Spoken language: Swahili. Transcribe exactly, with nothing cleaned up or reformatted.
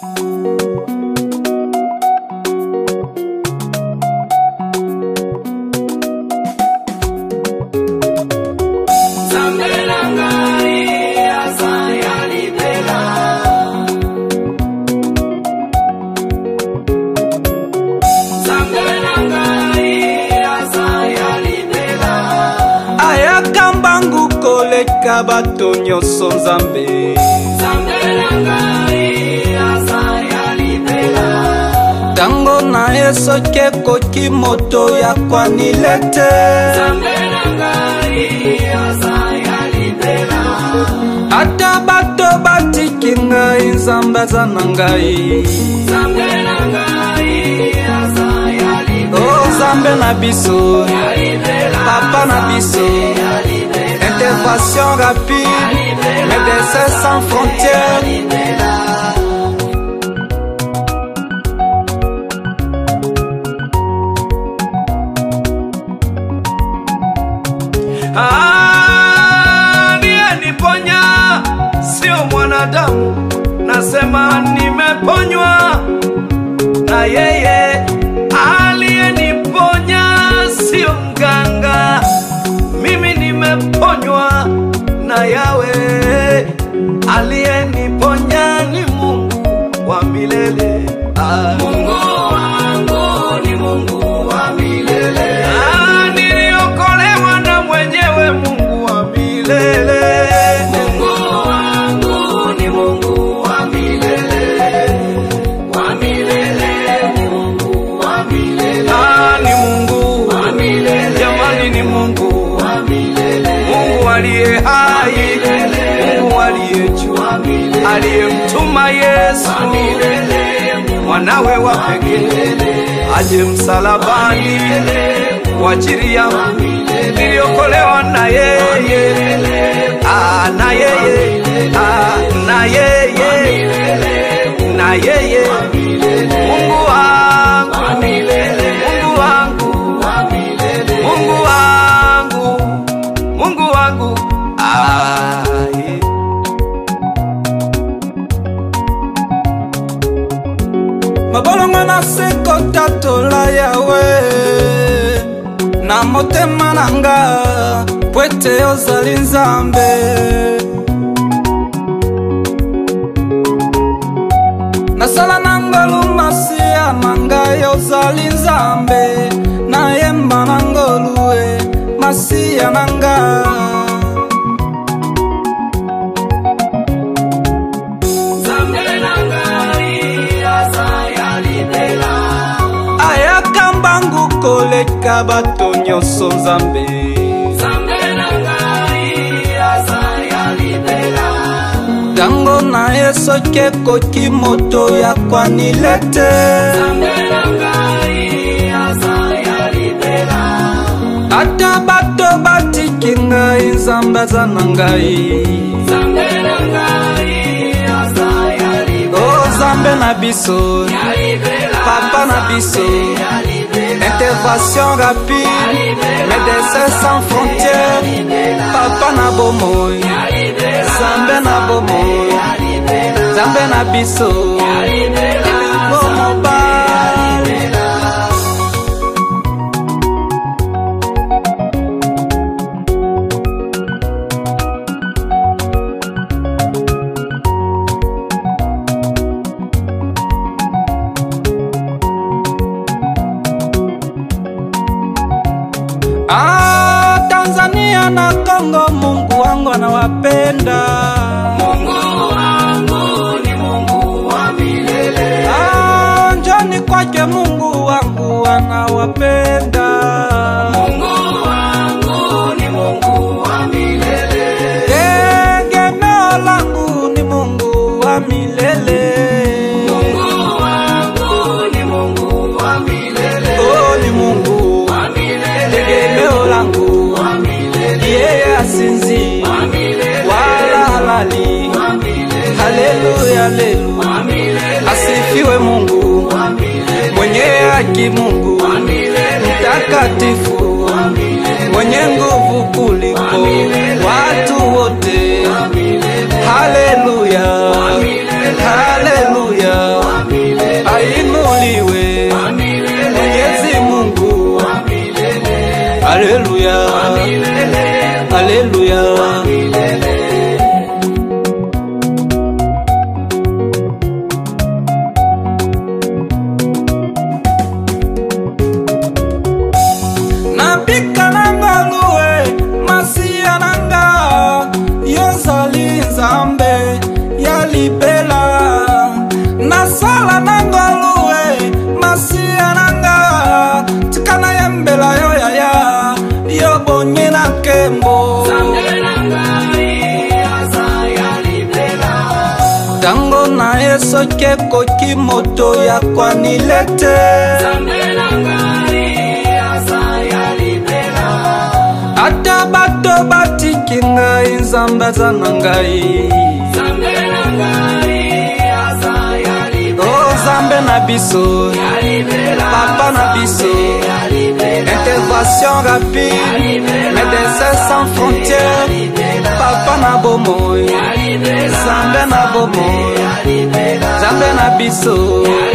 Koleka bato nyonso Nzambe Nzambe nangai azaya libela tango na yesoki ekoki moto ya kwanilete Nzambe nangai azaya libela ata bato batiki ngai Nzambe aza na ngai Nzambe nangai azaya libela oh Nzambe na biso papa na biso intervention rapide, Médecins sans frontières. Aliyeniponya sio mwanadamu, nasema nimeponywa na yeye. Aliyeniponya sio mganga, mimi nimeponywa na Yawe. Aliyeniponya ni Mungu wa milele. Ah. Mungu wangu ni Mungu wa milele. Ah, niliokolewa na mwenyewe Mungu wa milele. Mungu wangu ni Mungu wa milele. Wa milele ni Mungu wa milele. Ah, ni Mungu wa milele. Jamani ni Mungu wa milele. Mungu aliye hai, Mungu aliye juu, aliyemtuma Yesu mwanawe wa pekee aje msalabani kwa ajili yangu. Niliokolewa na yeye, ah, na yeye, ah, na yeye, na yeye. Mungu wangu, Mungu wangu, Mungu wangu, Mungu wangu, ah, yeah. Mabolongo na seko tatola Yawe na motema nanga pwete ozali Nzambe nasala nangolu masia nanga ozali Nzambe na yemba nangolu e masia nanga koleka bato nyonso Nzambe Nzambe nangai azaya libela tango na yesoki ekoki moto ya kwanilete Nzambe nangai azaya libela ata bato batiki ngai Nzambe aza na ngai Nzambe nangai azaya libela oh Nzambe na biso papa na biso intervention rapide, Médecins sans frontières. Papa na bomoy, Nzambe na bomoy, Nzambe na biso, bomo ba. Ah, Tanzania na Kongo, Mungu wangu anawapenda. Mungu wangu ni Mungu wa milele. Ah, njoni kwake Mungu wangu anawapenda. Mungu wangu ni Mungu wa milele. Tegemeo langu ni Mungu wa milele. Mungu wangu ni Mungu wa milele. Oh, ni Mungu wa milele. Tegemeo langu wa milele. Yeye asinzi wa milele. wala halali wa milele. Haleluya, haleluya wa milele. Asifiwe Mungu wa milele. Mwenye haki Mungu wa milele. Mtakatifu wa milele. Mwenye nguvu kuliko watu wote wa milele. Haleluya, haleluya. soki ekoki moto ya kwanilete ata bato batiki ngai nzambe aza na ngai o nzambe na biso papa na biso intervention rapide médecin sans frontières papa na bomoi nzambe na bomoi nzambe na biso